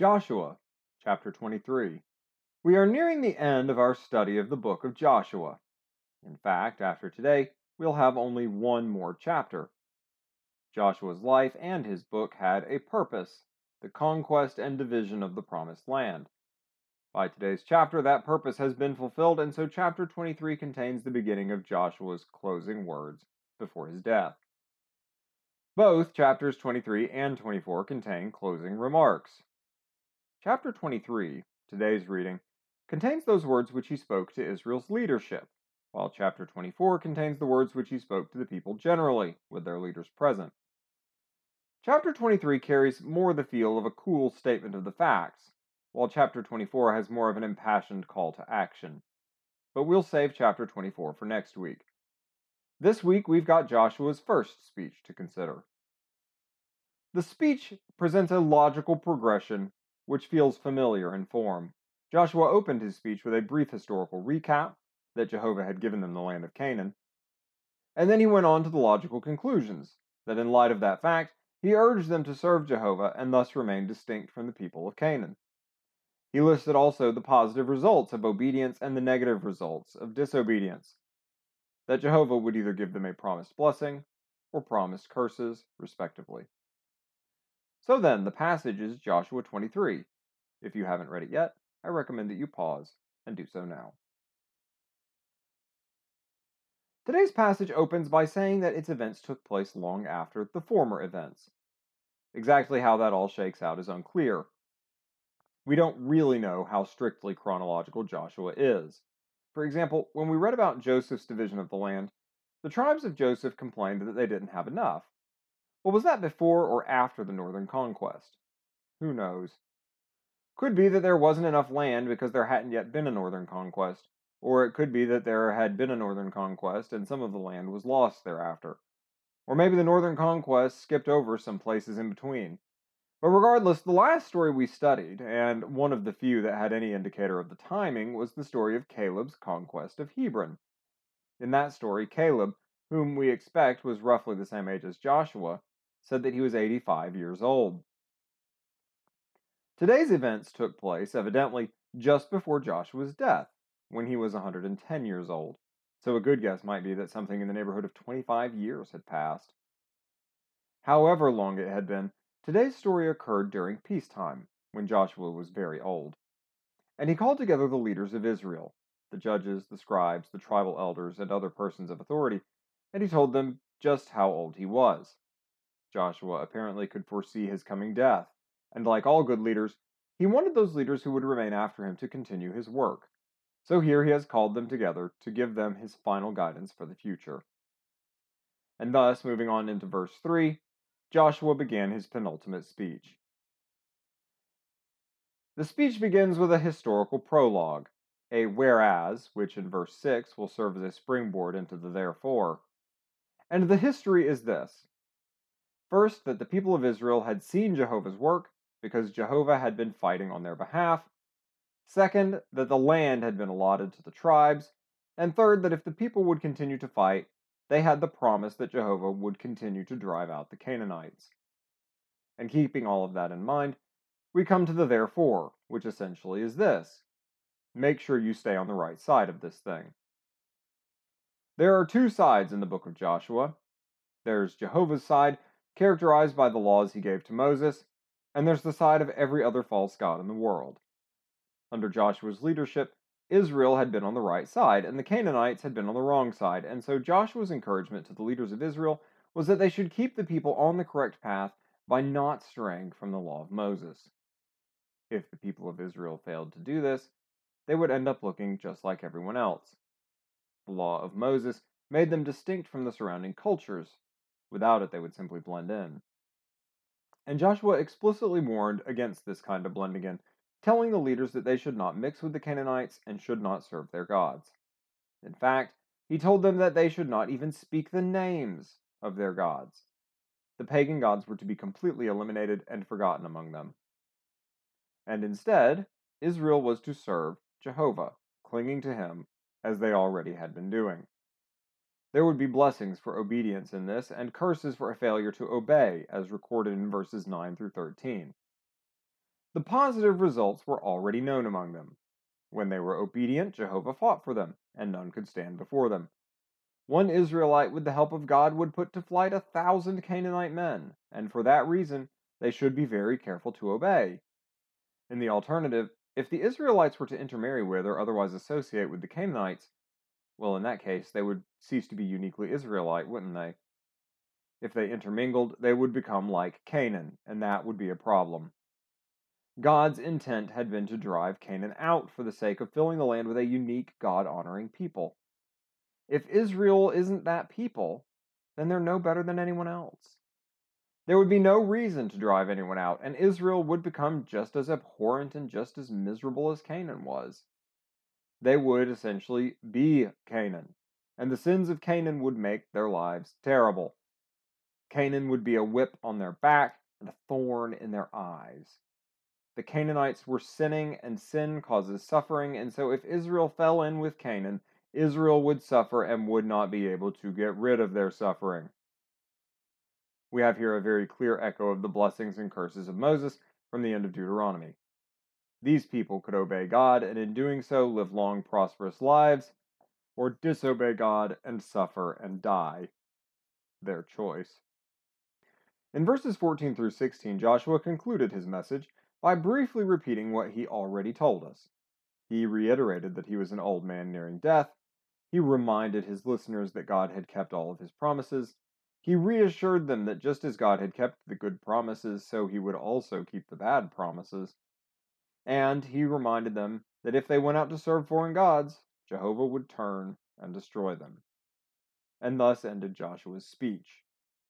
Joshua, chapter 23. We are nearing the end of our study of the book of Joshua. In fact, after today, we'll have only one more chapter. Joshua's life and his book had a purpose: the conquest and division of the Promised Land. By today's chapter, that purpose has been fulfilled, and so chapter 23 contains the beginning of Joshua's closing words before his death. Both chapters 23 and 24 contain closing remarks. Chapter 23, today's reading, contains those words which he spoke to Israel's leadership, while chapter 24 contains the words which he spoke to the people generally, with their leaders present. Chapter 23 carries more the feel of a cool statement of the facts, while chapter 24 has more of an impassioned call to action. But we'll save chapter 24 for next week. This week we've got Joshua's first speech to consider. The speech presents a logical progression which feels familiar in form. Joshua opened his speech with a brief historical recap that Jehovah had given them the land of Canaan, and then he went on to the logical conclusions that in light of that fact, he urged them to serve Jehovah and thus remain distinct from the people of Canaan. He listed also the positive results of obedience and the negative results of disobedience, that Jehovah would either give them a promised blessing or promised curses, respectively. So then, the passage is Joshua 23. If you haven't read it yet, I recommend that you pause and do so now. Today's passage opens by saying that its events took place long after the former events. Exactly how that all shakes out is unclear. We don't really know how strictly chronological Joshua is. For example, when we read about Joseph's division of the land, the tribes of Joseph complained that they didn't have enough. Well, was that before or after the northern conquest? Who knows? Could be that there wasn't enough land because there hadn't yet been a northern conquest, or it could be that there had been a northern conquest and some of the land was lost thereafter. Or maybe the northern conquest skipped over some places in between. But regardless, the last story we studied, and one of the few that had any indicator of the timing, was the story of Caleb's conquest of Hebron. In that story, Caleb, whom we expect was roughly the same age as Joshua, said that he was 85 years old. Today's events took place, evidently, just before Joshua's death, when he was 110 years old, so a good guess might be that something in the neighborhood of 25 years had passed. However long it had been, today's story occurred during peacetime, when Joshua was very old. And he called together the leaders of Israel, the judges, the scribes, the tribal elders, and other persons of authority, and he told them just how old he was. Joshua apparently could foresee his coming death, and like all good leaders, he wanted those leaders who would remain after him to continue his work. So here he has called them together to give them his final guidance for the future. And thus, moving on into verse 3, Joshua began his penultimate speech. The speech begins with a historical prologue, a whereas, which in verse 6 will serve as a springboard into the therefore. And the history is this. First, that the people of Israel had seen Jehovah's work because Jehovah had been fighting on their behalf. Second, that the land had been allotted to the tribes. And third, that if the people would continue to fight, they had the promise that Jehovah would continue to drive out the Canaanites. And keeping all of that in mind, we come to the therefore, which essentially is this. Make sure you stay on the right side of this thing. There are two sides in the book of Joshua. There's Jehovah's side, characterized by the laws he gave to Moses, and there's the side of every other false god in the world. Under Joshua's leadership, Israel had been on the right side, and the Canaanites had been on the wrong side, and so Joshua's encouragement to the leaders of Israel was that they should keep the people on the correct path by not straying from the law of Moses. If the people of Israel failed to do this, they would end up looking just like everyone else. The law of Moses made them distinct from the surrounding cultures. Without it, they would simply blend in. And Joshua explicitly warned against this kind of blending in, telling the leaders that they should not mix with the Canaanites and should not serve their gods. In fact, he told them that they should not even speak the names of their gods. The pagan gods were to be completely eliminated and forgotten among them. And instead, Israel was to serve Jehovah, clinging to him as they already had been doing. There would be blessings for obedience in this, and curses for a failure to obey, as recorded in verses 9 through 13. The positive results were already known among them. When they were obedient, Jehovah fought for them, and none could stand before them. One Israelite, with the help of God, would put to flight 1,000 Canaanite men, and for that reason, they should be very careful to obey. In the alternative, if the Israelites were to intermarry with or otherwise associate with the Canaanites, well, in that case, they would cease to be uniquely Israelite, wouldn't they? If they intermingled, they would become like Canaan, and that would be a problem. God's intent had been to drive Canaan out for the sake of filling the land with a unique, God honoring people. If Israel isn't that people, then they're no better than anyone else. There would be no reason to drive anyone out, and Israel would become just as abhorrent and just as miserable as Canaan was. They would essentially be Canaan, and the sins of Canaan would make their lives terrible. Canaan would be a whip on their back and a thorn in their eyes. The Canaanites were sinning, and sin causes suffering, and so if Israel fell in with Canaan, Israel would suffer and would not be able to get rid of their suffering. We have here a very clear echo of the blessings and curses of Moses from the end of Deuteronomy. These people could obey God, and in doing so live long, prosperous lives, or disobey God and suffer and die. Their choice. In verses 14 through 16, Joshua concluded his message by briefly repeating what he already told us. He reiterated that he was an old man nearing death. He reminded his listeners that God had kept all of his promises. He reassured them that just as God had kept the good promises, so he would also keep the bad promises. And he reminded them that if they went out to serve foreign gods, Jehovah would turn and destroy them. And thus ended Joshua's speech.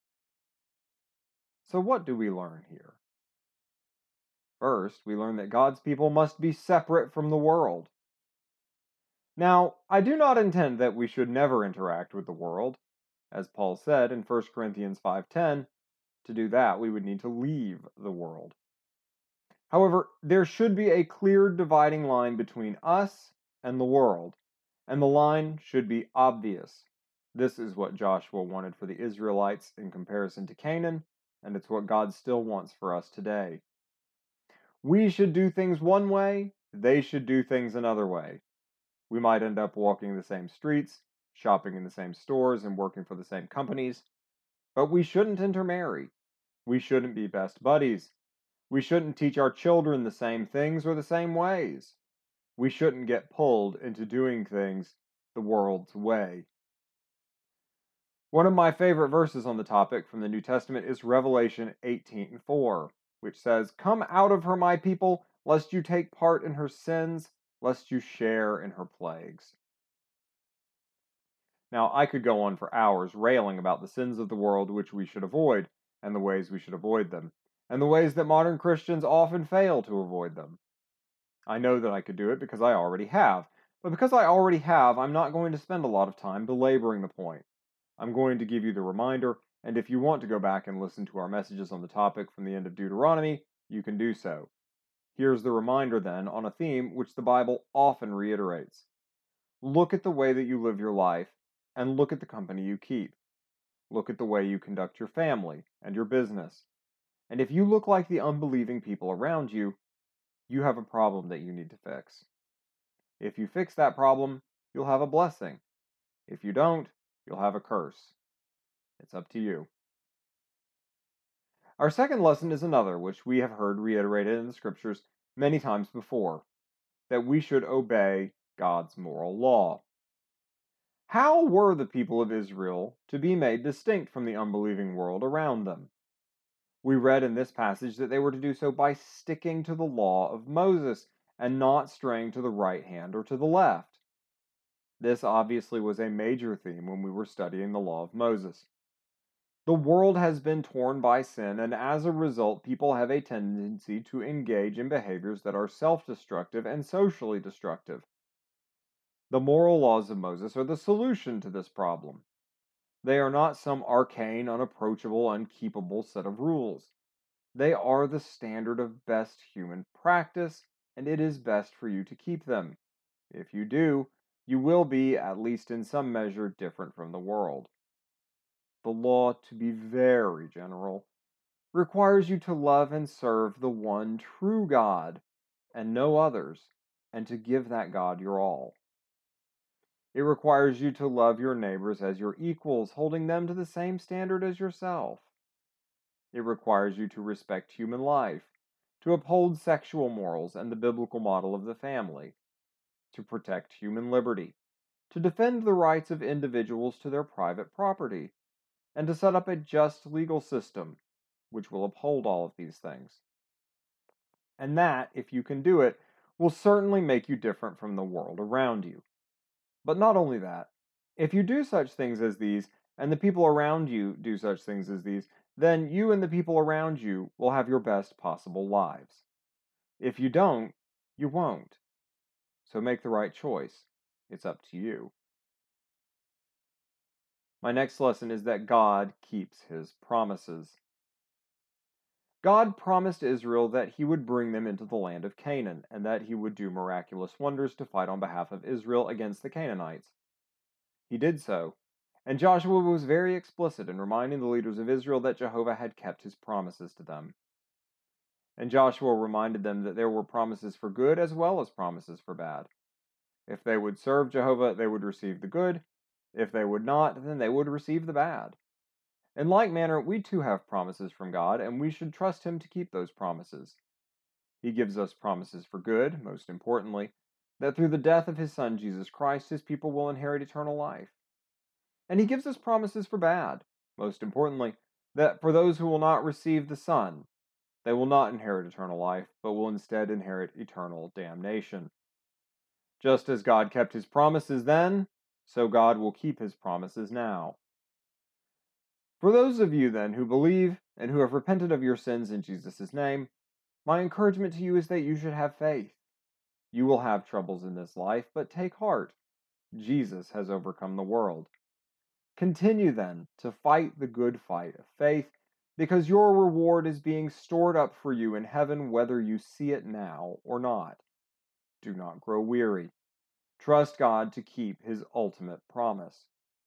So what do we learn here? First, we learn that God's people must be separate from the world. Now, I do not intend that we should never interact with the world. As Paul said in 1 Corinthians 5:10, to do that we would need to leave the world. However, there should be a clear dividing line between us and the world, and the line should be obvious. This is what Joshua wanted for the Israelites in comparison to Canaan, and it's what God still wants for us today. We should do things one way, they should do things another way. We might end up walking the same streets, shopping in the same stores, and working for the same companies, but we shouldn't intermarry. We shouldn't be best buddies. We shouldn't teach our children the same things or the same ways. We shouldn't get pulled into doing things the world's way. One of my favorite verses on the topic from the New Testament is Revelation 18:4, which says, "Come out of her, my people, lest you take part in her sins, lest you share in her plagues." Now, I could go on for hours railing about the sins of the world which we should avoid, and the ways we should avoid them, and the ways that modern Christians often fail to avoid them. I know that I could do it because I already have, but because I already have, I'm not going to spend a lot of time belaboring the point. I'm going to give you the reminder, and if you want to go back and listen to our messages on the topic from the end of Deuteronomy, you can do so. Here's the reminder then on a theme which the Bible often reiterates. Look at the way that you live your life, and look at the company you keep. Look at the way you conduct your family and your business. And if you look like the unbelieving people around you, you have a problem that you need to fix. If you fix that problem, you'll have a blessing. If you don't, you'll have a curse. It's up to you. Our second lesson is another which we have heard reiterated in the scriptures many times before, that we should obey God's moral law. How were the people of Israel to be made distinct from the unbelieving world around them? We read in this passage that they were to do so by sticking to the law of Moses and not straying to the right hand or to the left. This obviously was a major theme when we were studying the law of Moses. The world has been torn by sin, and as a result, people have a tendency to engage in behaviors that are self-destructive and socially destructive. The moral laws of Moses are the solution to this problem. They are not some arcane, unapproachable, unkeepable set of rules. They are the standard of best human practice, and it is best for you to keep them. If you do, you will be, at least in some measure, different from the world. The law, to be very general, requires you to love and serve the one true God and no others, and to give that God your all. It requires you to love your neighbors as your equals, holding them to the same standard as yourself. It requires you to respect human life, to uphold sexual morals and the biblical model of the family, to protect human liberty, to defend the rights of individuals to their private property, and to set up a just legal system which will uphold all of these things. And that, if you can do it, will certainly make you different from the world around you. But not only that, if you do such things as these, and the people around you do such things as these, then you and the people around you will have your best possible lives. If you don't, you won't. So make the right choice. It's up to you. My next lesson is that God keeps his promises. God promised Israel that he would bring them into the land of Canaan, and that he would do miraculous wonders to fight on behalf of Israel against the Canaanites. He did so, and Joshua was very explicit in reminding the leaders of Israel that Jehovah had kept his promises to them. And Joshua reminded them that there were promises for good as well as promises for bad. If they would serve Jehovah, they would receive the good. If they would not, then they would receive the bad. In like manner, we too have promises from God, and we should trust him to keep those promises. He gives us promises for good, most importantly, that through the death of his Son, Jesus Christ, his people will inherit eternal life. And he gives us promises for bad, most importantly, that for those who will not receive the Son, they will not inherit eternal life, but will instead inherit eternal damnation. Just as God kept his promises then, so God will keep his promises now. For those of you then who believe and who have repented of your sins in Jesus' name, my encouragement to you is that you should have faith. You will have troubles in this life, but take heart. Jesus has overcome the world. Continue then to fight the good fight of faith, because your reward is being stored up for you in heaven whether you see it now or not. Do not grow weary. Trust God to keep his ultimate promise.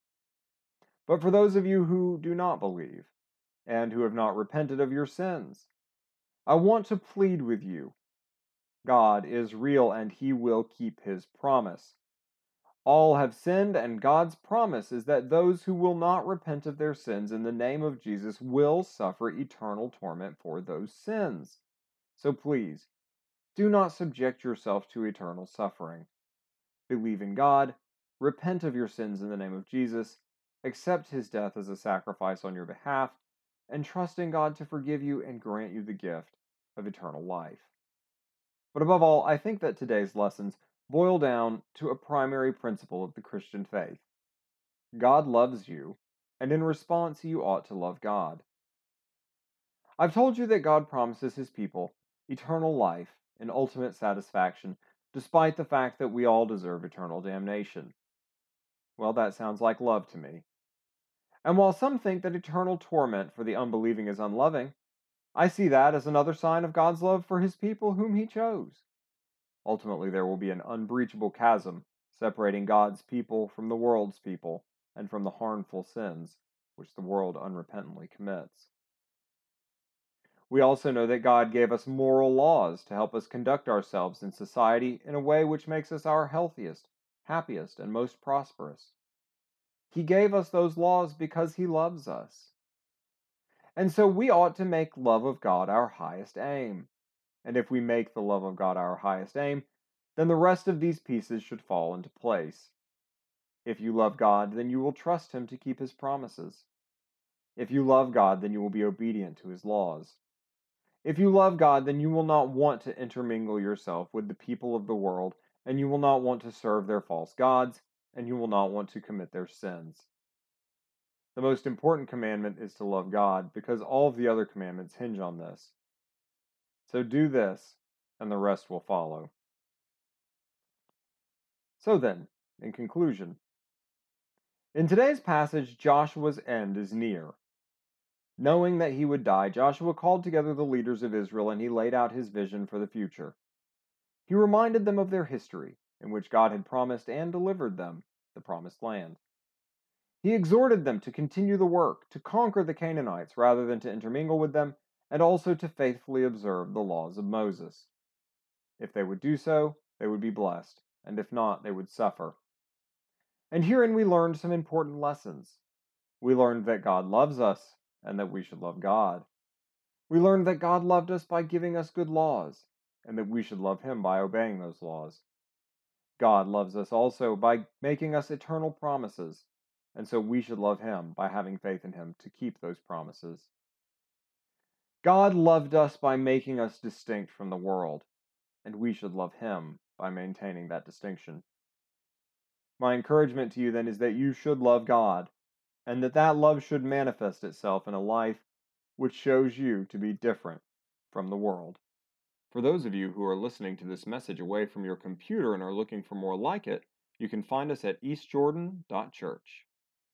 But for those of you who do not believe, and who have not repented of your sins, I want to plead with you. God is real, and he will keep his promise. All have sinned, and God's promise is that those who will not repent of their sins in the name of Jesus will suffer eternal torment for those sins. So please, do not subject yourself to eternal suffering. Believe in God, repent of your sins in the name of Jesus, accept his death as a sacrifice on your behalf, and trust in God to forgive you and grant you the gift of eternal life. But above all, I think that today's lessons boil down to a primary principle of the Christian faith. God loves you, and in response, you ought to love God. I've told you that God promises his people eternal life and ultimate satisfaction, despite the fact that we all deserve eternal damnation. Well, that sounds like love to me. And while some think that eternal torment for the unbelieving is unloving, I see that as another sign of God's love for his people whom he chose. Ultimately, there will be an unbreachable chasm separating God's people from the world's people and from the harmful sins which the world unrepentantly commits. We also know that God gave us moral laws to help us conduct ourselves in society in a way which makes us our healthiest, happiest, and most prosperous. He gave us those laws because he loves us. And so we ought to make love of God our highest aim. And if we make the love of God our highest aim, then the rest of these pieces should fall into place. If you love God, then you will trust him to keep his promises. If you love God, then you will be obedient to his laws. If you love God, then you will not want to intermingle yourself with the people of the world, and you will not want to serve their false gods, and you will not want to commit their sins. The most important commandment is to love God, because all of the other commandments hinge on this. So do this, and the rest will follow. So then, in conclusion, in today's passage, Joshua's end is near. Knowing that he would die, Joshua called together the leaders of Israel and he laid out his vision for the future. He reminded them of their history, in which God had promised and delivered them the promised land. He exhorted them to continue the work, to conquer the Canaanites rather than to intermingle with them, and also to faithfully observe the laws of Moses. If they would do so, they would be blessed, and if not, they would suffer. And herein we learned some important lessons. We learned that God loves us, and that we should love God. We learned that God loved us by giving us good laws, and that we should love Him by obeying those laws. God loves us also by making us eternal promises, and so we should love Him by having faith in Him to keep those promises. God loved us by making us distinct from the world, and we should love Him by maintaining that distinction. My encouragement to you then is that you should love God, and that love should manifest itself in a life which shows you to be different from the world. For those of you who are listening to this message away from your computer and are looking for more like it, you can find us at eastjordan.church.